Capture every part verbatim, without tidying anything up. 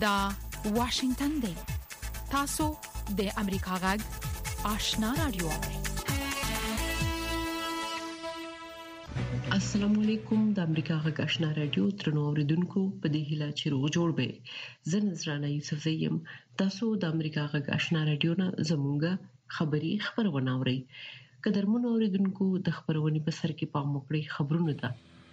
دا واشنگتن دی. تاسو د امریکا غږ آشنا رادیو. السلام علیکم. د امریکا غږ آشنا رادیو ترنو اوریدونکو په دې هیله چې روغ جوړ به. زه نذرانه یوسف زیم. تاسو د امریکا غږ آشنا رادیو نه زموږه خبری خبرونه اورئ. قدرمن اوریدونکو د خبرونې په سر کې پام وکړئ. خبرونه ده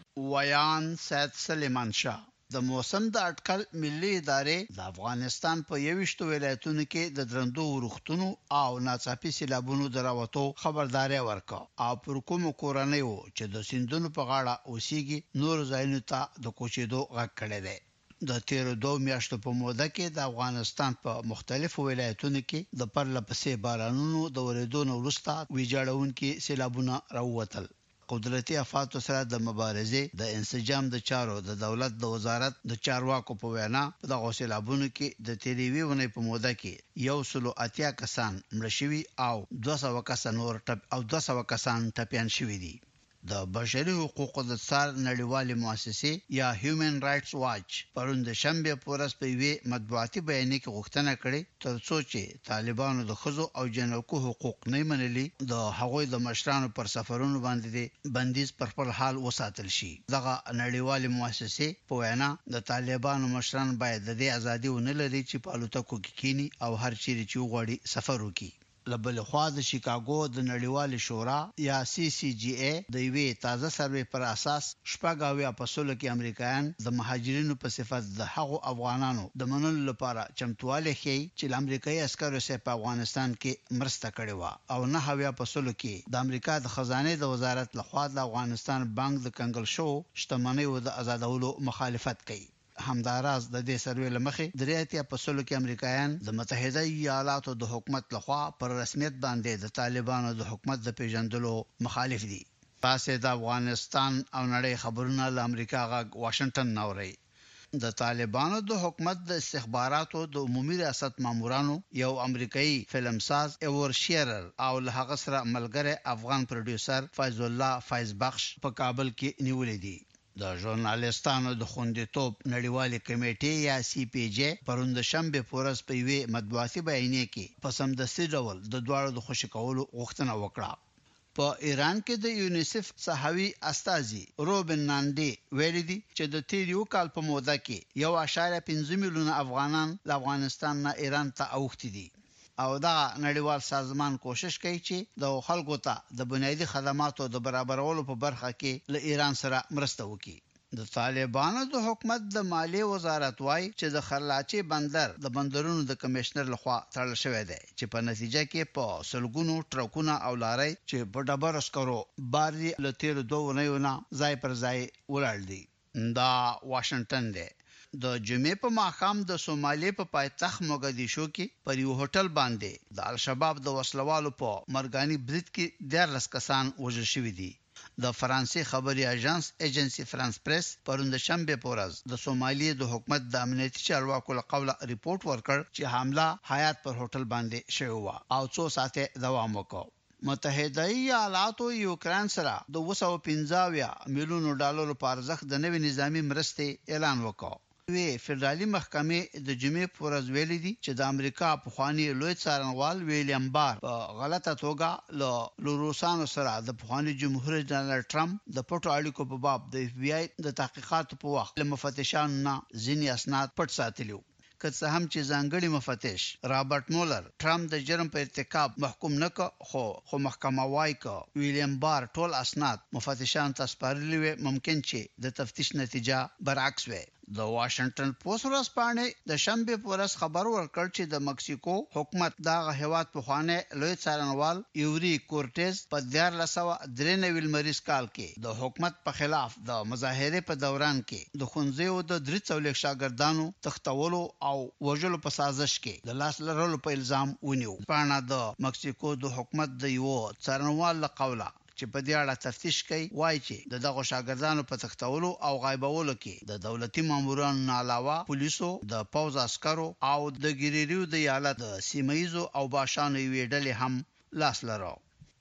ویان سید سلیمان شاه د موسم د اټکل ملي ادارې د افغانستان په یوشتو ولایتونو کې د درندو ورښتونو او ناڅاپي سیلابونو دراوتو خبرداري ورکړه او پر کوم کورنۍ وو چې د سیندونو په غاړه اوسېږي نور ځایونو ته د کوچېدو غږ کړی دی. د تیر دوه میاشتو په موده کې د افغانستان په مختلفو ولایتونو کې د پرله پسې بارانونو د ورېدو وروسته ویجاړونکي سیلابونه راووتل. قدرتي آفات سره د مبارزې د انسجام د چارو د دولت د وزارت د چارواکو په وینا په دغه سیلابونو کې د تیریوي ونې په موده کې یو سلو اتیا کسان مړ شوي او دوه سوه کسان نور ټپ او دوه سوه کسان ټپيان شوي دي. د بشري حقوقو د څار نړیوالې مؤسسې یا هیومن رائټس واچ پرون د شنبه په ورځ په وی مطبوعاتي بیان کې غوښتنه کړې ترڅو چې طالبانو د خزو او جنکو حقوق نه منلي د هغوی د مشرانو پر سفرونو باندې بندیز پر خپل حال وساتل شي. دغه نړیوالې مؤسسې په وینا د طالبانو مشران باید د دې ازادي ونه لري چې په الوتکو کې کینی او هر چیرې چې وغواړي سفر وکړي. لبل خوا د شیکاګو د نړیوال شورا یا سی سی جی ای د وی تازه سروې پر اساس شپږاویا په سلو کې امریکایان د مهاجرینو په صفت د هغو افغانانو د منلو لپاره چمتواله ښیي چې امریکایي عسکرو سره په افغانستان کې مرسته کړې و او نه هویا په سلو کې د امریکا د خزانه د وزارت لخوا د افغانستان بانک د کنګل شو شتمنۍ او د آزادولو مخالفت کوي. همداراز د دې سروې لمخې دریاتیا په سلو کې امریکایان د متحده ایالاتو د حکومت لخوا پر رسمیت باندې د طالبانو د حکومت د پیژندلو مخالف دي. تاسو د افغانستان او نړۍ خبرونه له امریکا غږ واشنگټن نوري. د طالبانو د حکومت د استخباراتو د عمومي ریاست مامورانو یو امریکایي فلمساز ایور شیرر او له هغه سره ملګری افغان پروډوسر فیض الله فیض بخش په کابل کې نیولې دي. د ژورنالیستانو د خوندیتوب نړیوالې کمیټې یا سی پی جی پرون د شنبه پورس په وی مطبوعاتي بیان کې په سمدستي ډول د دواړو د خوشی کولو غوښتنه وکړه. په ایران کې د یونیسف صحوی استازي روبن ناندي ویلي دي چې د تیر یو کال په موده کې یو اشاریه پنځه میلیونه افغانان له افغانستان نه ایران ته اوښتي دي او دا نړیوال سازمان کوشش کوي چې د خلکو ته د بنیادی خدماتو د برابرولو په برخه کې له ایران سره مرسته وکړي. د طالبانو د حکومت د مالیې وزارت وايي چې د خرلاچي بندر د بندرونو د کمشنر لخوا تړل شوی دی چې په نتیجه کې په سلګونو ټرکونه او لارۍ چې په ډبر اسکرو باري لتیر دوه نه ځای پر ځای ولاړ دي. دا واشنگټن دی. د جمعې په ماښام د سومالي په پایتخت موګدیشو کې پر یو هوټل باندې د الشباب د وسلوالو په مرګاني برید کې دیارلس کسان وژل شوي دي. د فرانسې خبري اژانس ایجنسی فرانس پریس پرون د شنبه په ورځ د سومالي د حکومت د امنیتي چارواکو له قوله ریپورت ورکړ چې حمله حیات پر هوټل باندې شوی و او څو ساعته دوام وکړ. متحده ایالاتو یوکران سره د دوه سوه پنځه میلیونو ډالرو په ارزښت د نوې نظامی مرستې اعلان وکړ. وی فدرالي محکمې د جمعې پر ورځ ویلي دي چې د امریکا پخوانی لوی څارنوال ویلیام بار په غلطه توګه له روسانو سره د پخوانی جمهور رئیس ډانلډ ټرمپ د پټو اړیکو په باب د اف بی آی د تحقیقاتو په وخت له مفتشانو نه ځینې اسناد پټ ساتلي. که څه هم چې ځانګړي مفتش رابرټ مولر ټرمپ د جرم په ارتکاب محکوم نه کړ خو خو محکمه وايي چې ویلیام بار ټول اسناد مفتشان ته سپارلي وي، ممکن چې د تفتیش نتیجه برعکس وي. د واشنگټن پوسټ ورځپاڼې د شنبه په ورځ خبر ورکړ چې د مکسیکو حکومت دغه هیواد په خوانه لوی څارنوال یوري کورټز په دیارلس سوه درې نوي لمریز کال کې د حکومت په خلاف د مظاهره په دوران کې د خونځیو د درې څولې شاګردانو تختولو او وژلو په سازش کې د لاس لرلو په الزام ونیو. پاڼه د مکسیکو د حکومت د یو څارنوال له قوله چې په دې اړه تفتیش کوي وایي چې د دغه شاګردانو په تختولو او غایبولو کې د دولتي مامورانو نه علاوه پولیسو، د پوځ عسکرو او د ګریریو د ایالت د سیمایزو او باشانو یوې ډلې هم لاس لرو.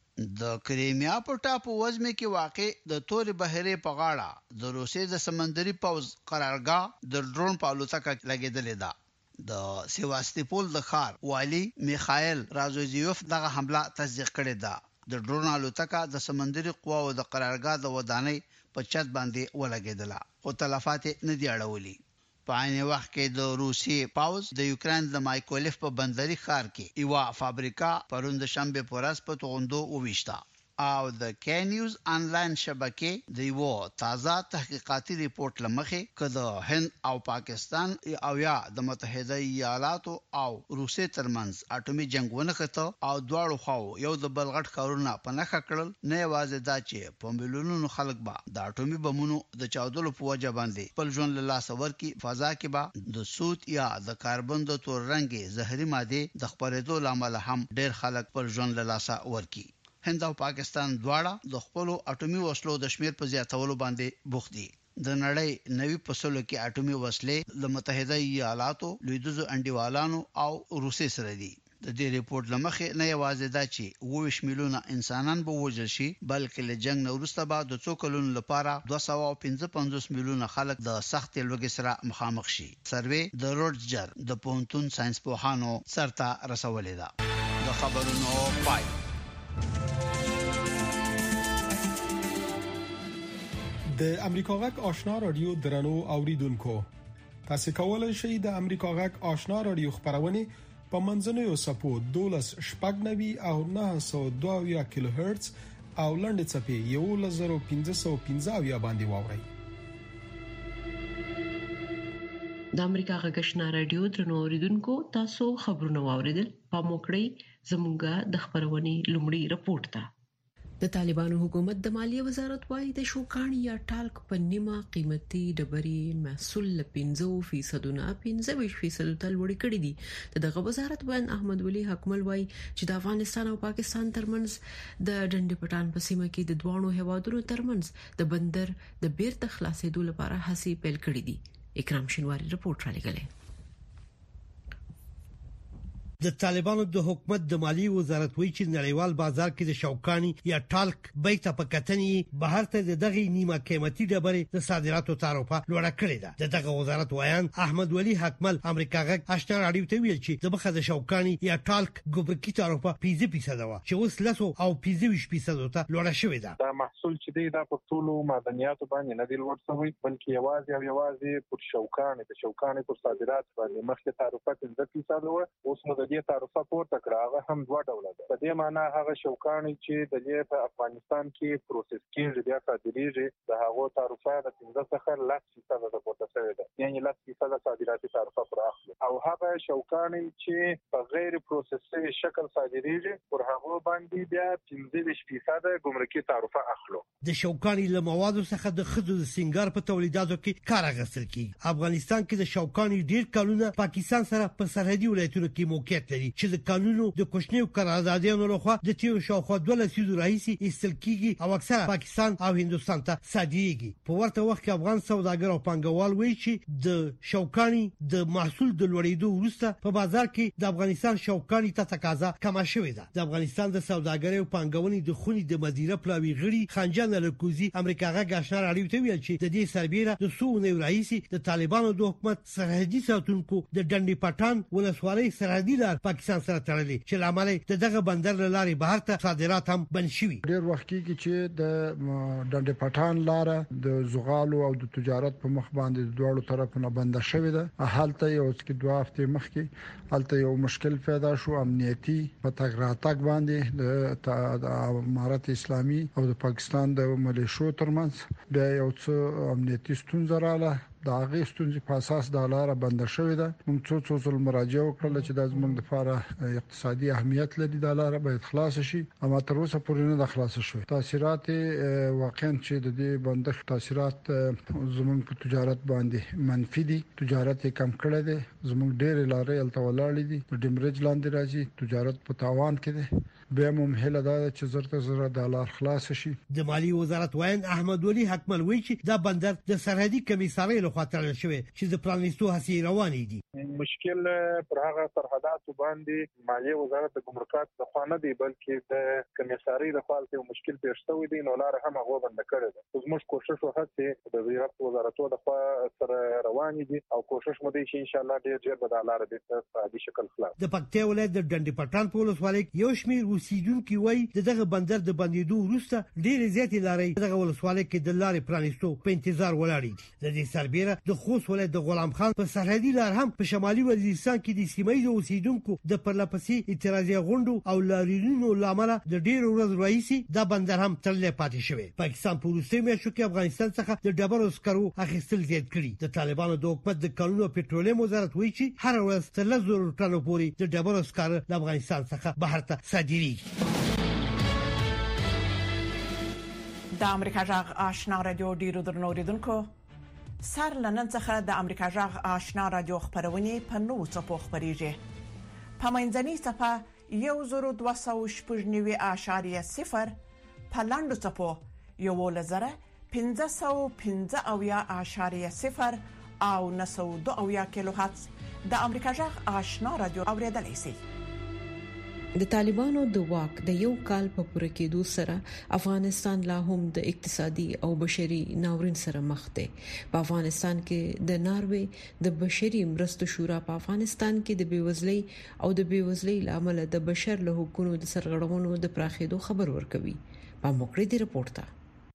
د کریمیا په ټاپو وزمه کې واقع د تورې بحیرې په غاړه د روسیې د سمندري پوځ قرارګاه د ډرون په الوتکه لګیدلې ده. د سیواستوپول د ښار والی میخائیل رازوزیوف دغه حمله تصدیق کړې ده. د ډرون الوتکه د سمندري قواو د قرارګاه د ودانۍ په چت باندې ولګېدله او تلفات نه دی اړولي. په عین وخت کې د روسي پاوز د یوکرين د مایکولف په بندري ښار کې یو فابریکا پروند شنبه پورس په توغندو وویشته او د کی نیوز انلاین شبکې د یو تازه تحقیقاتي ریپورت لمخې کده هند او پاکستان او یا د متحده ایالاتو او روسي ترمنځ اټومي جنگ ونکته او دواړو خواو یو د بلغټ کارونه په نخښه کړل. نه یوازې دا چې په ملیونونو خلک به د اټومي بمونو د چاودلو په وجه باندې خپل ژوند له لاسه ورکړي، فضا کې به د سود یا د کاربن د تور رنګي زهري ماده د خپرېدو لامل هم ډېر خلک خپل ژوند له لاسه ورکړي. هند او پاکستان دواړه د خپل اټومي وسلو د شمیر په زیاتولو باندې بوخت دي. د نړۍ نوي پسولو کې اټومي وسلې د متحده ایالاتو، لویدیځو انډیوالانو او روسي سره دي. د دې ریپورت لمخې نه یوازې دا چې اووه میلیونه انسانان به وژل شي، بلکې له جنگ نه وروسته به د څو کلونو لپاره دوه سوه پنځه پنځوس میلیونه خلک د سخت لوږې سره مخامخ شي. سروې د روډجر د پونتون ساينس پوهانو سرته رسولې ده. د خبرونو پای. د امریکا غږ آشنا رادیو درنو اوریدونکو، تاسو کولای شئ د امریکا غږ آشنا رادیو خبرونه په منځنوي سپو دولس شپږ نوي او نه سوه دوه کیلو هرتز او لنډ چپی یو لزر پنځه سوه پنځه باندې واورئ. د امریکا غږ آشنا رادیو درنو اوریدونکو، تاسو خبرونه واوریدل. په موکړی زموږه د خبرونه لومړی رپورت ده. د طالبانو حکومت د مالیه وزارت وايي د شوکانی یا ټالک په نیمه قیمتي ډبري محصول پنځه فیصد نه پنځه فیصد تل وړي کړی دي. دغه وزارت بیان احمد ولی حکمل وايي چې د افغانستان او پاکستان ترمنځ د ډنډ پټان په سیمه کې د دوانو هوادونو ترمنځ د بندر د بیرته خلاصېدو لپاره هڅې پیل کړې دي. اکرام شینواری رپورت را لګلې. د طالبانو د حکومت د مالی وزارت وایي چې نړیوال بازار کې د شوکانی یا ټالک بیت په کتنې بهر ته دغه نیمه قیمتي ډبرې د صادراتو تعرفه لوړه کړې ده. دغه وزارت وایي احمد ولی حکمل امریکا غږ آشنا رادیو ته ویل چې د بخښه د شوکانی یا ټالک ګمرکي تعرفه پنځه فیصد و چې اوس لسو او پنځه فیصد ته لوړه شوې ده. دا محصول چې دی دا په ټولو معدنیاتو باندې نه دی لوړ شوی، بلکې یوازې او یوازې پر شوکانی د شوکانی پر صادرات باندې مخکې تعرفه پنځه فیصد و، اوس نو د دې تعرفه پورته کړه. هغه هم دوه ډوله ده. په دې معنی هغه شوکانی چې د دې په افغانستان کې پروسس کېږي بیا صادریږي، د هغه تعرفه د پنځه څخه لس فیصد د پورته شوی ده، یعنی لس فیصد صادراتي تعرفه پر اخلي. او هغه شوکانی چې په غیر پروسس شوی شکل صادریږي پر هغه باندې بیا پنځه فیصد ګمرکي تعرفه اخلو. د شوکانی له موادو څخه د خزو د سنگار په تولیداتو کې کار اخیستل کیږي. افغانستان کې د شوکانی ډیر کلونه پاکستان سره په سرحدي ولایتونو کې موقعیت لري چې د قانونو د کوچنیو قراردادونو لخوا د تیو شاوخوا دوه لسیزو راهیسې ایستل کیږي او اکثره پاکستان او هندستان ته صادریږي. په ورته وخت کې افغان سوداګر او پانګوال وایي چې د شوکانی د محصول د لوړېدو وروسته په بازار کې د افغانستان شوکانی ته تقاضا کمه شوې ده. د افغانستان د سوداګرۍ او پانګونې د خونې د مدیره پلاوی غړي خنجان الکوزي امریکا غږ آشنا رادیو ته ویل چې د دې سربېره د سوونه راهیسې د طالبانو د حکومت سرحدي ساتونکو د ډنډ پټان ولسوالۍ سرحدي لار پاکستان سره تړلې چې لامل د دغه بندر لارې بهر ته صادرات هم بند شوي. ډېر وخت کې چې د ډنډ پټان لار د زغالو او د تجارت په مخ باندې د دوړو طرفونو بند شوې ده. حالت یو چې دوه هفته مخکې حالت یو مشکل پیدا شو، امنیتي په تګ راتګ باندې د امارت اسلامي او د پاکستان د ملیشو ترمنځ بیا یو څه امنیتي ستونزه رااله. د هغه ستونزې په اساس د لار بند شوې ده. موږ څو څو ځل مراجعه وکړه چې د زموږ لپاره اقتصادي اهمیت لري، د لار باید خلاص شي، اما تر اوسه پورې نه خلاص شوی. تاثیرات واقعا چې د دې بندښت تاثیرات زموږ په تجارت باندې منفي دي. تجارت کم کړی دی، زموږ ډېر لارې الته ولاړې دي، په ډیمریج لاندې راځي، تجارت په تاوان کې دی. به مهمه ده چې زرته زره ډالر خلاص شي. د مالی وزارت وین احمد ولی حکمل وی چې دا بندر د سرحدي کمیسارۍ لخوا تړل شوی چې د پرانیستو هڅې روانې دي. مشکل پر هغه سرحداتو باندې مالی وزارت د ګمرکات د خوا نه دی بلکې د کمیسارۍ د خوا ته مشکل پیښ شوی دی، نو لار هم هغه بند کړی ده. زموږ کوشش وکړو د وزارت وزارتو د خوا سره روانې دي او کوشش مو دی چې ان شاء الله ډیر ژر به د لار د عادي شکل خلاص. د پکتیا ولایت د ډنډ پټان په ولسوالۍ یو شمېر اوسیدونکو وایي دغه بندر د بندیدو وروسته ډېر زیاتې لارې دغه ولسوالۍ کې د لارې پرانیستو په انتظار ولاړ دي. د دې سربېره د خوست ولایت د غلام خان په سرحدي لار هم په شمالي وزیرستان کې د سیمې اوسیدونکو د پرلپسې اعتراضي غونډو او لاریونونو لامل د ډېر ورځ راهیسې دا بندر هم تړلی پاتې شوی. پاکستان په وروستیو میاشتو کې افغانستان څخه د ډبرو سکرو اخیستل زیات کړي. د طالبانو د حکومت د کانونو او پټرولیم وزارت وایي چې هر ورځ تر لس زره ټنو پورې د ډبرو سکرو له افغانستان څخه بهر ته صادریږي. د امریکا جغ آشنا رادیو ډیرو درنو اوریدونکو، سر لنن څخه د امریکا جغ آشنا رادیو خبرونه په نو څپو خبريږي. په منځني صفه یو زرو دوه سوه شپږ نوي اعشاریه صفر، په لاندو څپو یو لزره پنځه سوه پنځه اویا اعشاریه صفر او نه سوه دوه اویا کیلو هرتز د امریکا جغ آشنا رادیو اوریدلای شئ. د طالبانو د واک د یو کال په پوره کېدو سره افغانستان لا هم د اقتصادي او بشري ناورین سره مخ دی. په افغانستان کې د ناروې د بشري مرستو شورا په افغانستان کې د بیوزلۍ او د بیوزلۍ لامل د بشر له حقوقو د سرغړونو د پراخېدو خبر ورکوي. په موکړې دی رپورټ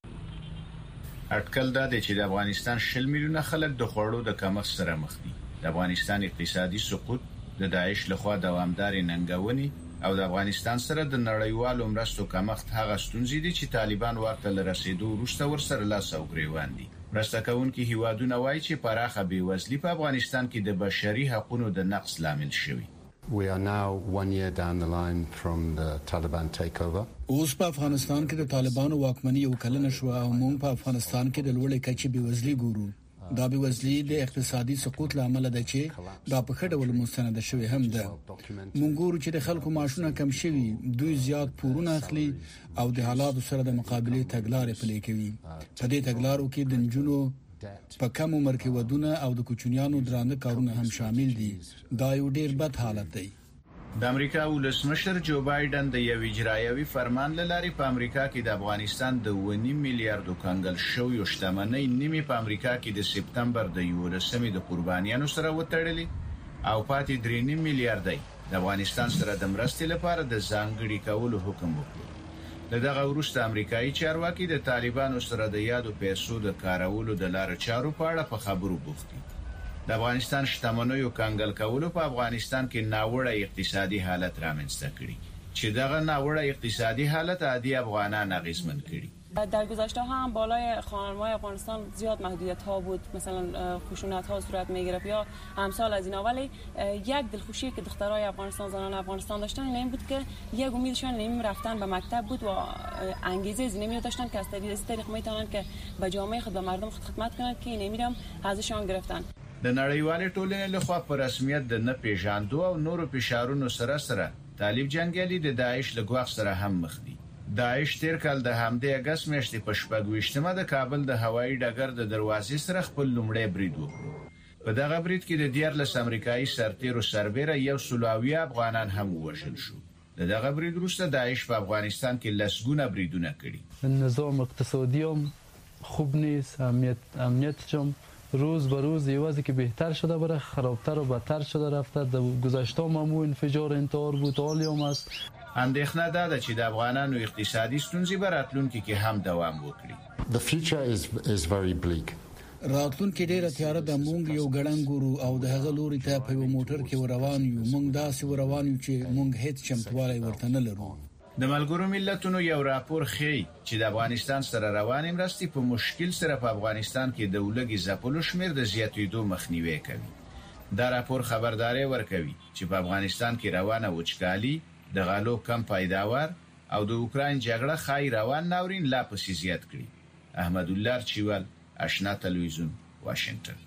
اټکل دا دی چې د افغانستان شل میلیونه خلک د خوړو د کمښت سره مخ دي. د افغانستان اقتصادي سقوط د داعش لخوا دوامدار ننګونې او د افغانستان سره د نړیوالو مرستو کمښت هغه ستونزې دي چې طالبان ورته لرسېدو وروسته ورسره لاس او ګریوان دي. مرسته کوونکي هیوادونه وایي چې پراخه بیوزلي په افغانستان کې د بشري حقوقو د نقض لامل شوی. We are now one year down the line from the Taliban takeover. اوس په افغانستان کې د طالبانو واکمنۍ یو کلنه شو او موږ په افغانستان کې د لوړې کچې بیوزلي ګورو. دا بیوزلي د اقتصادي سقوط لامل ده چې دا په خړه ول مستند شوی هم ده. موږ ګورو چې د خلکو معاشونه کم شوي، دوی زیات پورونه اخلي او د حالاتو سره د مقابله تګلارې پلي کوي. په دې تګلارو کې د نجونو په کم عمر کې ودونه او د کوچنیانو درانه کارونه هم شامل دي. دا یو ډیر بد حالت دی. د امریکا ولسمشر جو بایدن د یو اجرایوي فرمان لاري په امریکا کې د افغانستان د ونی میلیارډ کنګل شو یو شتمنۍ نیمه په امریکا کې د سپتمبر د یولسمې د قربانیانو سره وتړلې او پاتې درې نیم میلیارډ د افغانستان سره د مرستې لپاره د ځانګړي کولو حکم وکړ. دغه وروسته امریکایي چارواکي د طالبانو سره د یادو پیسو د کارولو د لارې چارو په اړه په خبرو بوخت دي. د افغانستان شتمنیو کنګل کولو په افغانستان کې ناوړه اقتصادي حالت رامنځته کړي چې دغه ناوړه اقتصادي حالت عادي افغانان اغیزمن کړي. در گذشته ها هم بالای خانم‌های افغانستان زیاد محدودیت ها بود، مثلا خشونت ها صورت میگرفت یا امثال از اینا، ولی یک دلخوشی که دخترای افغانستان زنان افغانستان داشتن این بود که یک امیدشان نمی رفتن به مکتب بود و انگیزه از نمی داشتن که از طریق میتونن که به جامعه خود و مردم خود خدمت کنند که نمیدم ازشان گرفتن. د نړیوالې ټولنې لخوا په رسمیت د نه پیژاندو او نورو فشارونو سره سره طالب جنگیالي د داعش له ګواښ سره هم مخ دي. داعش تیر کال د همدې اگست میاشتې په شپږویشتمه د کابل د هوایي ډګر د دروازې سره خپل لومړی برید وکړ. په دغه برید کې د دیارلس امریکایي سرتیرو سربېره یو سلواوي افغانان هم ووژل شو. دغه برید وروسته داعش په افغانستان کې لسګونه بریدونه کړي. نظام اقتصادی هم خوب نیست، امنیت امنیت چم روز به روز یوازی که بهتر شده بره خرابتر و بدتر شده رفته. در گذشته هم همو انفجار انتحار بود، حالی هم است. اندېښنه دا ده چې د افغانانو اقتصادي ستونزې به راتلونکي کې هم دوام وکړي. The future is is very bleak. راتلونکي ډیره تیاره ده. مونږ یو ګړنګ ګورو او د هغه لوري ته په یو موټر کې روان یو. مونږ داسې روان یو چې مونږ هیڅ چمتووالی ورته نه لرو. د ملګرو ملتونو یو راپور ښیي چې د افغانستان سره روانې مرستې په مشکل سره په افغانستان کې د ولګي ځپلو شمیر د زیاتېدو مخنیوي کوي. دا راپور خبرداري ورکوي چې په افغانستان کې روانه وچکالي، د غلو کم پیداوار او د اوکراین جګړه خای روان ناورین لا پسې زیات کړي. احمد الله چوال، آشنا تلویزیون، واشنگټن.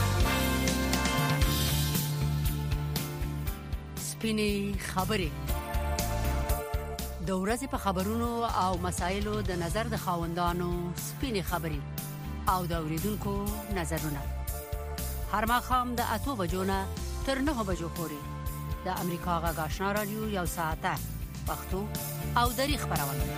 سپینې خبرې د ورځې په خبرونو او مسایلو د نظر د خاوندانو سپینې خبرې او د اوریدونکو نظرونه هر ماښام د اتو بجو نه تر نهو بجو پورې د امریکا غږ آشنا رادیو یو ساعته پښتو او دری خبرونه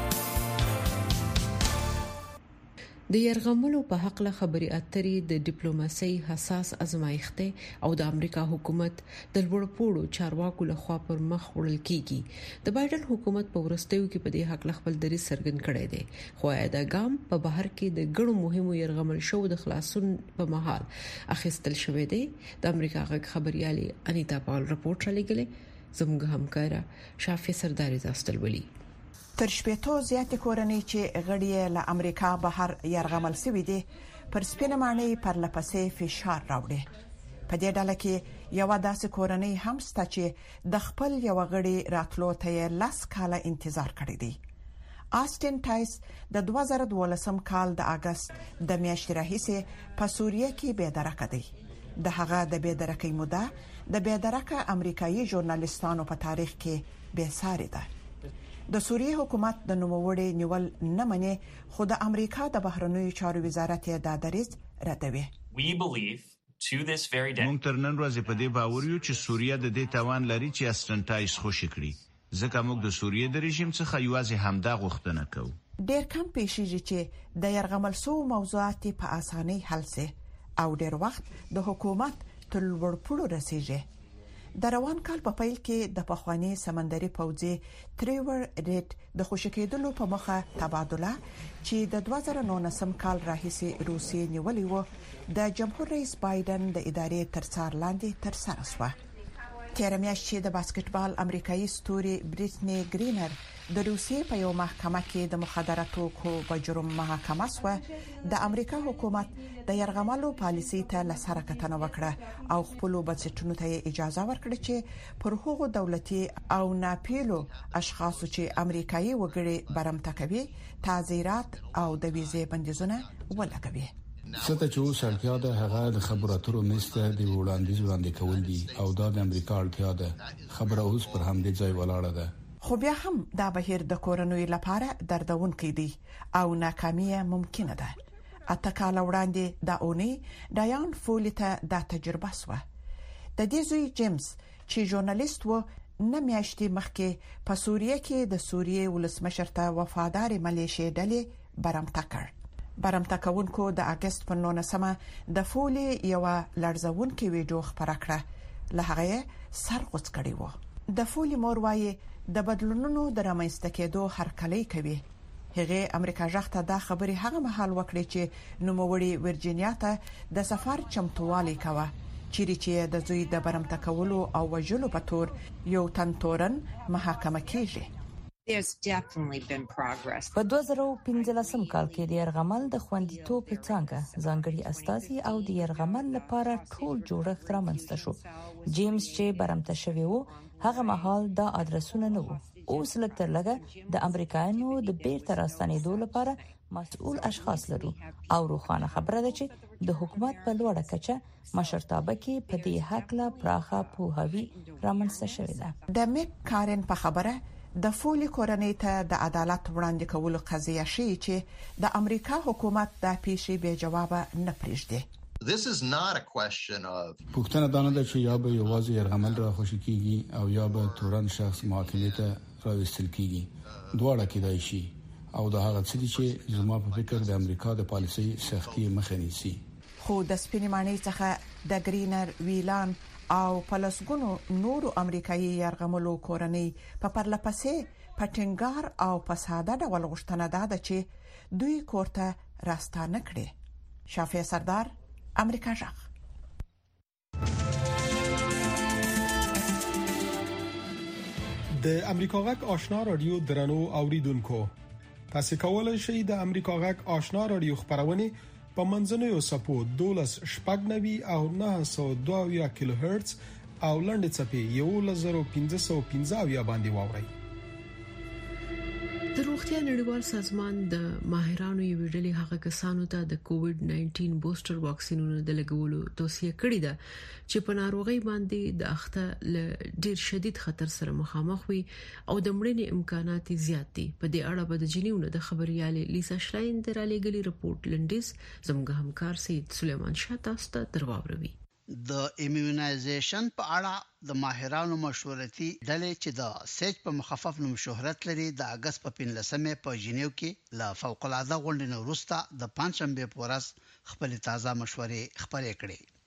د يرغملو په حق له خبري اترې د ډیپلوماسي حساس ازمایښت او د امریکا حکومت د لوړپوړو چارواکو لخوا پر مخ وړل کیږي د بایدن حکومت په ورستیو کې په دې حق له خپل دري سرګن کړي دي خو دا ګام په بهر کې د ګڼو مهمو يرغمل شو د خلاصون په محل اخیستل شوې دي د امریکا غږ خبريالي انیتا پال رپورټ لګلې زموږ همکارا شافي سرداري زاستل ولي تر شپېتو زیاتې کورنۍ چې غړي له امریکا بهر يرغمل شوي دي پر سپینه معنی پر لپسې فشار راوړي په دې ډله کې یو داسې کورنۍ هم شته چې د خپل یو غړي راتلو ته لاس کاله انتظار کړی دی آستین ټایس د دوه زره دولسم کال د اگست د میاشتې راهیسې په سوریه کې بېدرکه دی د هغه د بېدرکۍ موده د بېدرکه امریکایي ژورنالیستانو په تاریخ کې بې ساري ده د سوریه حکومت د نوموړي نیول نه مني خو د امریکا د بهرنیو چارو وزارت یې دا دریځ ردوي موږ تر نن ورځې په دې باور یو چې سوریه د دې توان لري چې استنټایز خوشی کړي ځکه موږ د سوریه د رژیم څخه یوازې همدا غوښتنه کوو ډېر کم پیښیږي چې د يرغمل سو موضوعات په اسانۍ حل سي او ډېر وخت د حکومت تل ورپړو رسیږي د روان کال په پیل کې د پخوانی سمندري پوځي تریور ریډ د خوشکېدلو په مخه تبادله چې د دوه زره نولسم کال راهیسې روسیې نیولې و د جمهور رئیس بایدن د ادارې تر څار لاندې تر سره شوه تیر میاشت چې د باسکټبال امریکایي ستوري بریټنی گرینر د روسیې په یو محکمه کې د مخدرات توکو په جرم محاکمه شوه د امریکا حکومت د يرغملو پالیسي ته لسره کتنه وکړه او خپل بنسټونو ته اجازه ورکړه چې پر هغو دولتي او ناپیلو اشخاصو چې امریکایي وګړي برمته کوي تعزیرات او د ویزې بندیزونه ولګوي څه چې اوس اړتیا ده هغه د خبرو اترو نسته د وړاندیز وړاندې کول دي او دا د امریکا اړتیا ده خبره اوس پر همدې ځای ولاړه ده خو بیا هم دا بهیر د کورنوي لپاره دردونکې دي او ناکامي ممکنه ده اته کال وړاندې د اونۍ ډایان فولیته د تجربه سوه د دې زوی جیمز چې ژورنالیست و نه میاشتې مخکې په سوریه کې د سوریې ولسمشر ته وفادار ملیشي ډلې برمته کړ برمته کوونکو د اگست په نولسمه د فولي یو لړزونکې ویډیو خبره کړه له هغه سرغوڅ کړی و د فولي مور وايي د بدلونونو د رامنځته کېدو هرکلی کوي هغه امریکا ځخته د خبري هغه مهال وکړي چې نوموړي ورجینیا ته د سفر چمتووالي کوي چیرې چې د زوی د برمته کولو او وژلو په تور یو تن تورن محاکمه کیږي په دوه زره پنځلسم کال کې د يرغمل د خوندیتوب څنګه ځانګړي استازي او د يرغمل لپاره ټول جوړښت رامنځته شو جیمز چې برمته شوی وو هغه مهال دا ادرسونه نه وو اوس لکه لګه د امریکایانو د بیرته راستنېدو لپاره مسؤل اشخاص لرو او روخانه خبره ده چې د حکومت په لوړه کچه مشرتابه کې په دې حق لا پراخه پوهاوی رامنځته شوی ده د میک کارن په خبره د فولي کورنۍ ته د عدالت وړاندې کولو قضیه شي چې د امریکا حکومت د پیښې به جواب نه پرېږدي This is not a question of پښتنه دانه د چې یا به یوازې يرغمل را خوشی کیږي او یا به تورن شخص محاکمې ته راوستل کیږي دواړه کېدای شي او دا هغه څه چې زما په فکر د امریکا د پالیسۍ سختي مخه نیسي خو د سپینې معنی څخه د گرینر ویلان او پلسګونو نورو امریکایي يرغملو کورنۍ په پرلپسې پټنګار او په ساده ډول غوښتنه ده چې دوی کوړه راستانه کړي شافي سردار امریکا ژغ د امریکا غږ آشنا رادیو درنو اوریدونکو تاسو کولای شئ د امریکا غږ آشنا رادیو خبرونه په منځنوي سپو دولس شپږ نوي او نه سو دوه کیلو هرتز او لنډ چپی یو لزر پنځه سو پنځه باندې واوري د روغتیا نړیوال سازمان د ماهرانو یو ډلې هغه کسانو ته د کووډ ناینټین بوستر واکسینونو د لګولو توصیه کړې ده چې په ناروغي باندې د اخته ل ډیر شدید خطر سره مخامخ وي او د مړینې امکانات زیات دي. په دې اړه به د جنیو د خبريالې لیسا شلاین درالېګلي رپورت لنډیز زموږ همکار سید سلیمان شاه تاسو ته درواوروي. د ایمیونایزیشن په اړه د ماهرانو مشورتي ډلې چې د سېج په مخفف نوم شهرت لري د اگست په پنځلسمه په جنیو کې لا فوق العاده غونډې نو وروسته د پنځشنبه په ورځ خپل تازه مشورې خبرې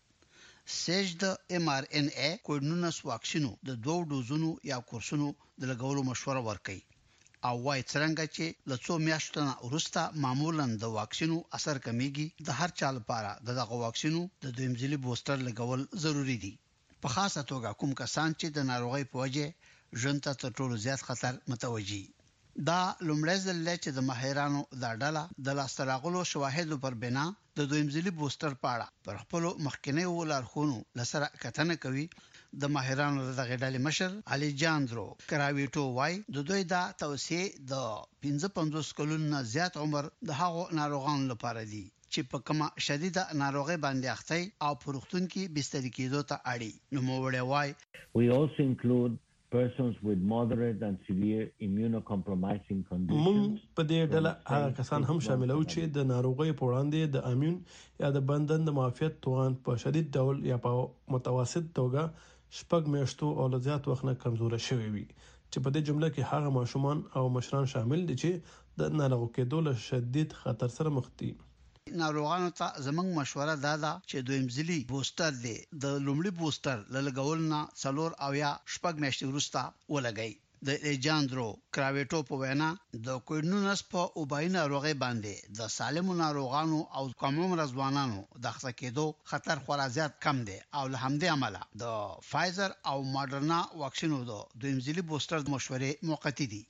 کړې. سېج د ایم آر ان اے کوډ واکسینو د دوه ډوزونو یا کورسونو د لګولو مشوره ورکړي او وايي څنګه چې له څو میاشتو نه وروسته معمولاً د واکسینو اثر کمیږي. د هر چا لپاره دغه واکسینو د دویم ځلي بوستر لګول ضروری دي، په خاصه توګه کوم کسان چې د ناروغي په وجه ژوند ته تر ټولو زیات خطر متوجي. دا لومړی ځل چې د ماهرانو د ډله د لاستراغلو شواهدو پر بنا د دویم ځلي بوستر په اړه پر خپل مخکنی ولارښوونو لسره کتنه کوي. د ماهرانو دغه ډلې مشر الیجاندرو کراویټو وای د دوی دا توصیه د پنځه پنځوس کلونو زیات عمر د هغو ناروغانو لپاره دي چې په کومه شدیده ناروغي باندې اخته او پروختون کې بستر کېدو ته اړي. نو موړی وای We also include persons with moderate and severe immunocompromising conditions. مونږ په دې ډله هغه کسان هم شاملو چې د ناروغي په وړاندې د امون یا د بدن د معافیت توان په شدید ډول یا په متوسط توګه شپږ میاشتو او زیات وخت نه کمزور شوی وي، چې په دې جمله کې هغه ماشومان او مشران شامل دي چې د ناروغ کېدو له شدید خطر سره مخ دي. ناروغانو ته زموږ مشوره دا ده چې دویم ځلي بوستر دی د لومړي بوستر لګول نه څلور او یا شپږ میاشتې وروسته ولګي. د الیجاندرو کراویټو په وینا د کوډ په اوبای ناروغي باندې د سالمو ناروغانو او کومو رضوانانو د خطر کېدو خطر خورا زیات کم دی او له همدې عمله د فایزر او ماډرنا واکسینو د دویم ځلي بوستر مشورې موقتی دي.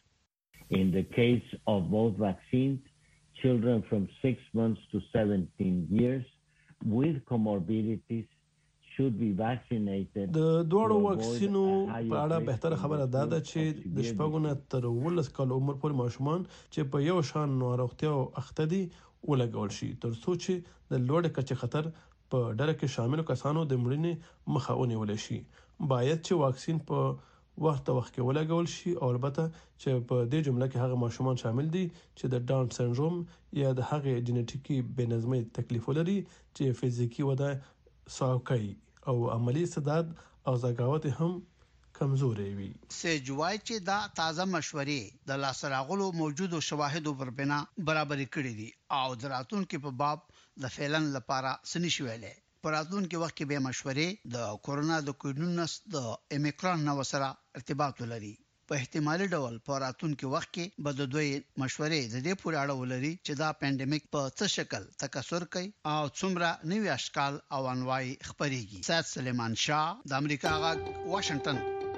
In the case of both vaccines, children from six months to seventeen years with comorbidities should be vaccinated. د دوړو واکسینو په اړه بهتره خبره ده چې د شپږونه تر ولس کال عمر پورې ماشومان چې په یو شان ناروغتیا او اخته دي ولګول شي تر څو چې د لوړ کچې خطر په ډله کې شامل کسانو د مړینې مخه ونیول شي. باید چې واکسین په وخت وخت کې ولګول شي او البته چې په دې جمله کې هغه ماشومان شامل دي چې د ډاون سنډروم یا د هغه جنټیکي بېنظمۍ تکلیف لري چې فزیکی وده ساوکي او عملی استعداد او زګاوت هم کمزوري وي. سېجوای چې دا تازه مشورې د لاسراغلو موجودو شواهدو پر بنا برابر کړې دي او دراتون کې په باب د فعلن لپاره سني شویلې. پراتون کې وخت کې به مشورې د کورونا د کوډ د اومیکرون نو سره ارتباط لري. په احتمالي ډول پراتون کې وخت کې به د دوی مشورې د دې پورې اړه ولري چې دا پاندیمیک په څه شکل تکثر کوي او څومره نوي اشکال او انواع خبريږي. سید سلیمان شاه د امریکا غږ واشنگټن.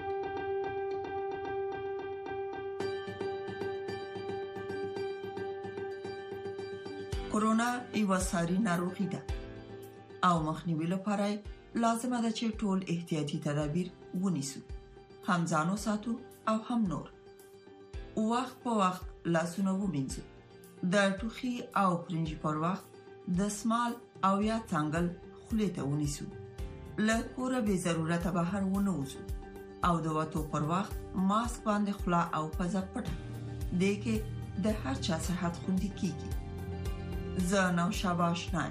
کورونا یو ساري ناروغي ده او مخنیوي لپاره لازمه ده چې ټول احتیاطي تدابیر ونیسو، هم ځانو ساتو او هم نور. وخت په وخت لاسونه ومینځو، د ټوخي او پرنجي پر وخت د سمال او یا څنګل خولې ته ونیسو، له کوره به ضرورت بهر ونه وځو او د وته پر وخت ماسک باندې خلا او پزه پټه دې کې د هر چا صحت خوندي کیږي. زه نو شاباش نه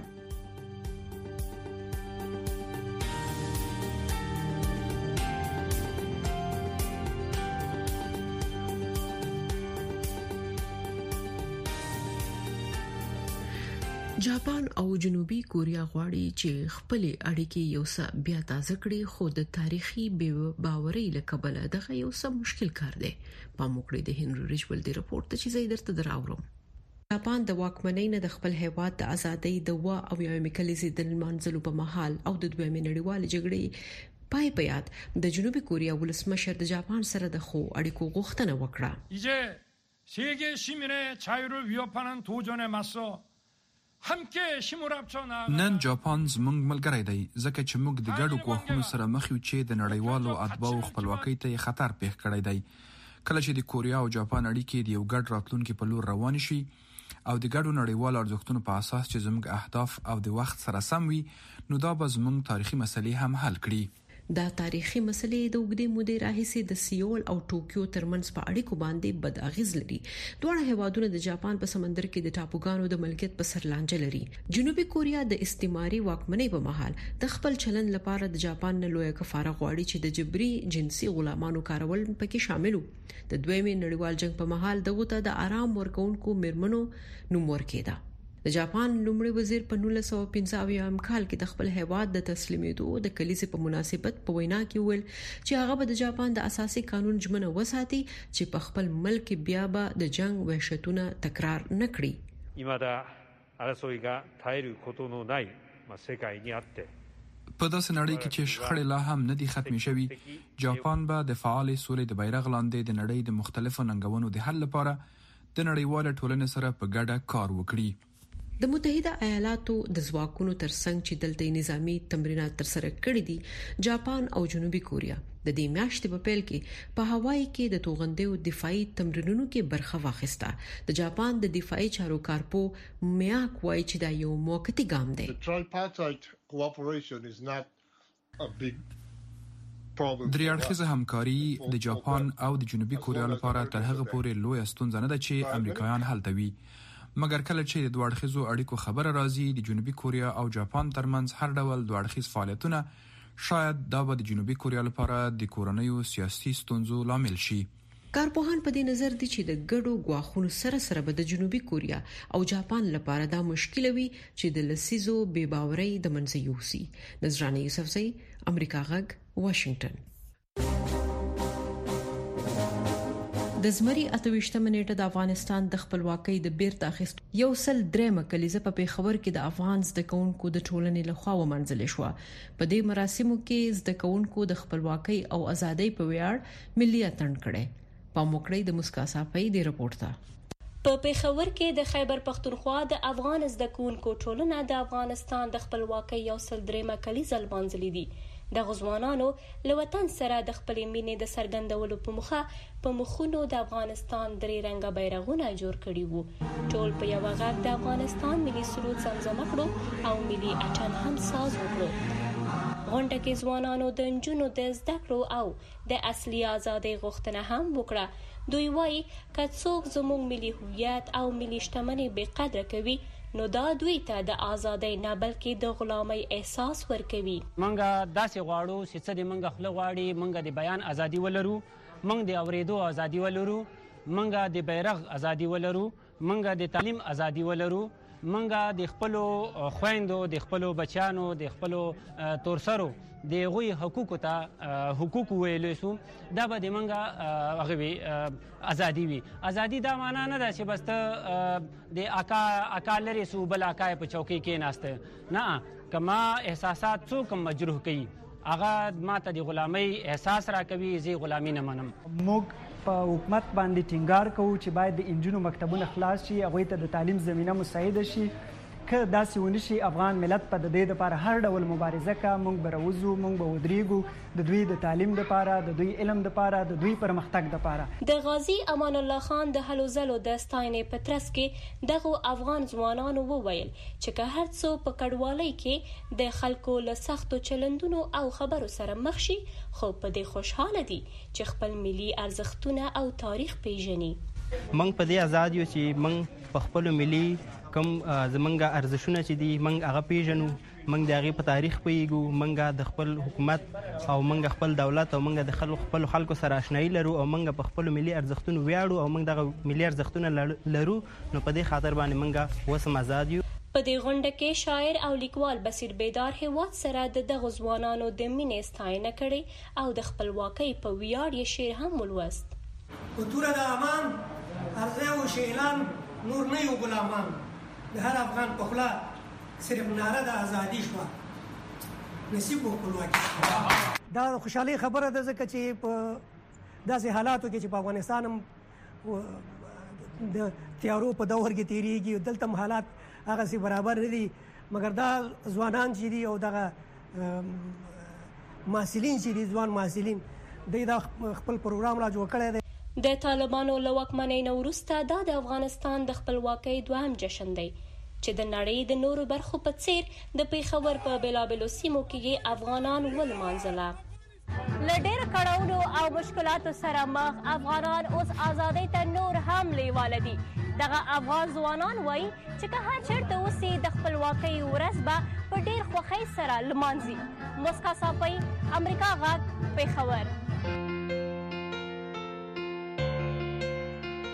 جاپان او جنوبي کوریا غواړي چې خپل اړیکې یو څه بیا تازه کړي، خو د تاریخي باورۍ لکبله دغه یو څه مشکل کار دی. په موکړې د هنري ریجول دی رپورت چې زه درته دراوړم. جاپان د واکمنۍ نه د خپل هیواد د ازادۍ د وا او یومي کلیزې د منځلو په محل او د دویمې نړیوال جګړې پای په یاد د جنوبي کوریا ولسمشر د جاپان سره د خو اړیکو غوښتنه وکړه. 이제 세계 시민의 자유를 위협하는 도전에 맞서 نن جاپان زموږ ملګری دی ځکه چې موږ د ګډو کوښښونو سره مخ یو چې د نړیوالو اتباعو خپلواکۍ ته خطر پیښ کړی دی. کله چې د کوریا او جاپان اړیکې د یو ګډ راتلونکي په لور روان شي او د ګډو نړیوالو ارزښتونو په اساس چې زموږ اهداف او د وخت سره سم وي نو دا به زموږ تاریخي مسلې هم حل کړي. دا تاریخي مسلې د وګړي مودې راهیسې د سیول او ټوکیو ترمنځ په اړیکو باندې بد اغیز لري. دواړه هیوادونه د جاپان په سمندر کې د ټاپوګانو د ملکیت په سر لانجه لري. جنوبي کوریا د استعماري واکمنۍ په مهال د خپل چلن لپاره د جاپان نه لوی کفاره غواړي چې د جبري جنسي غلامانو کارول پکې شامل وو. د دویمې نړیوال جنگ په مهال دغه ته د آرام ورکونکو مرمنو نوم ورکېده. د جاپان لومړي وزیر په نولس سوه پنځه اویا کال کې د خپل هیواد د تسلیمېدو د کلیزې په مناسبت په وینا کې ویل چې هغه به د جاپان د اساسي قانون ژمنه وساتي چې په خپل ملک بیا به د جنگ وحشتونه تکرار نه کړي. په داسې نړۍ کې چې شخړې لا هم نه دي ختمې شوي، جاپان به د فعال سولې د بیرغ لاندې د نړۍ د مختلفو ننګونو د حل لپاره د نړیوال ټولنې سره په ګډه کار وکړي. د متحده ایالاتو د ځواکونو ترڅنګ چې دلته نظامی تمرینات تر سره کړي دي، جاپان او جنوبي کوریا د دې میاشتې په پیل کې په هوایی کې د توغندیو دفاعي تمرینونو کې برخه واخیسته. د جاپان د دفاعي چارو کارپو میاک وایي چې دا یو موقتی ګام دی. درې اړخیزه همکاري د جاپان او د جنوبي کوریا لپاره تر هغه پورې لوی ستونزه نه ده چې امریکایان حل کوي، مګر کله چې د دوه اړخیزو اړیکو خبره راځي د جنوبي کوریا او جاپان ترمنځ هر ډول دوه اړخیز فعالیتونه شاید دا به د جنوبي کوریا لپاره د کورنیو سیاسي ستونزو لامل شي. کارپوهان په دې نظر دي چې د ګډو غواخونو سره سره به د جنوبي کوریا او جاپان لپاره دا مشکل وي چې د لسیزو بې باورۍ د منځه یوسي. نذرانه یوسفزئی، امریکا غږ، واشنگټن. د زمري اتويشتمه نیټه د افغانستان د خپلواکۍ د بیرته اخیست یو سل درېمه کلیزه په پیښور کې د افغان زده کوونکو د ټولنې لخوا ومنځل شو. په دې مراسمو کې زده کوونکو د خپلواکۍ او ازادۍ په ویاړ ملي اتڼ کړي. په موکړې د مسکا صافي دی رپورت ته. په پیښور کې د خیبر پختونخوا د افغان زده کوونکو ټولنه د افغانستان د خپلواکۍ یو سل درېمه کلیزه لمانځلې دي. د غزوانانو له وطن سره د خپلې مینې د څرګندولو په موخه په مخونو د افغانستان درې رنګه بیرغونه جوړ کړي وو. ټول په یو غږ د افغانستان ملي سرود زمزمه کړو او ملي اټن هم ساز وکړو. غونډه کې ځوانانو د نجونو د زده کړو او د اصلي ازادۍ غوښتنه هم وکړه. دوی وایي که څوک زموږ ملي هویت او ملي شتمنۍ بې قدره کوي نو دا دوی ته د ازادۍ نه بلکې د غلامۍ احساس ورکوي. منګه داسې غواړو چې څه د منګه خوله غواړي، منګه د بیان ازادي ولرو، منګه د اورېدو ازادي ولرو، منګه د بیرغ ازادي ولرو، منګه د تعلیم ازادي ولرو، منګه د خپلو خويندو د خپلو بچیانو د خپلو تورسرو د غوي حقوقو ته حقوق ویلې سو. دا به د منګه هغه ازادي وي. ازادي دا معنا نه ده چې بس ته د اکا اکا لري سو بل اکا په چوکۍ کې ناشته نه. کما احساسات څوک مجروح کوي هغه ماته د غلامۍ احساس را کوي، زی غلامی نه منم. موږ په حکومت باندې ټینګار کوو چې باید د انجونو مکتبونه خلاص شي، هغوی ته د تعلیم زمینه مساعده شي. که داسې ونه شي افغان ملت په د دې لپاره هر ډول مبارزه کا موږ به راوځو، موږ به ودرېږو د دوی د تعلیم لپاره، د دوی علم لپاره، د دوی پرمختګ لپاره. د غازی امان الله خان د هلو ځلو د ستاینې په ترڅ کې دغه افغان ځوانانو وویل چې که هر څو په کډوالۍ کې د خلکو له سختو چلندونو او خبرو سره مخ شي خو په دې خوشحاله دي چې خپل ملي ارزښتونه او تاریخ پیژني. موږ په دې آزاد یو چې موږ په خپل ملي کوم زمونږ ارزښتونه چې دي موږ هغه پیژنو، موږ د هغې په تاریخ پوهیږو، موږ د خپل حکومت او موږ خپل دولت او موږ د خلکو خپل خلکو سره آشنایي لرو او موږ په خپل ملي ارزښتونو ویاړو او موږ دغه ملي ارزښتونه لرو. نو په دې خاطر باندې موږ وسم آزاد یو. په دې غونډه کې شاعر او لیکوال بصیر بیدار هیواد سره د دغه ځوانانو د مینې ستاینه کړې او د خپلواکۍ په ویاړ یې شعر هم ولوست. کلتور د امان ارزه او شیلان نور نه یو غلامان، د هر افغان په خوله صرف ناره د ازادي شوه، نصیب خپلواکي. دا خوشحالي خبره ده ځکه چې په داسې حالاتو کې چې په افغانستان هم د تیارو په دور کې تیریږي، دلته هم حالات هغسې برابر نه دي، مګر دا ځوانان چې دي او دغه محصلین چې دي، ځوان محصلین، دوی دا خپل پروګرام را جوړ کړی دی. د طالبانو له واکمنۍ نه وروسته دا د افغانستان د خپلواکۍ دوهم جشن دی چې د نړۍ د نورو برخو په څیر د پیښور په بېلابېلو سیمو کې افغانان ولمانځله. له ډېرو کړاوونو او مشکلاتو سره مخ افغانان اوس ازادۍ ته نور هم لیواله دي. دغه افغان ځوانان وایي چې که هر چېرته اوسي د خپلواکۍ ورځ به په ډېر خوښۍ سره لمانځي. موسکا صافۍ، امریکا غږ، پیښور.